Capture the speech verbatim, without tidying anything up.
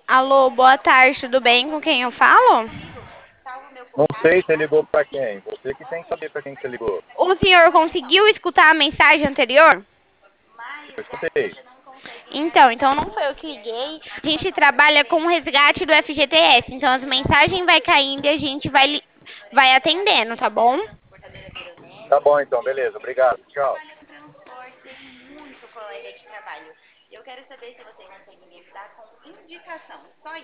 Alô, boa tarde, tudo bem? Com quem eu falo? Não sei, você ligou pra quem? Você que tem que saber pra quem que você ligou. O senhor conseguiu escutar a mensagem anterior? Eu escutei. Então, então não foi eu que liguei. A gente trabalha com o resgate do F G T S, então as mensagens vai caindo e a gente vai, li- vai atendendo, tá bom? Tá bom então, beleza. Obrigado. Tchau. Muito colega de trabalho. Eu quero saber se você consegue me ajudar com indicação. Só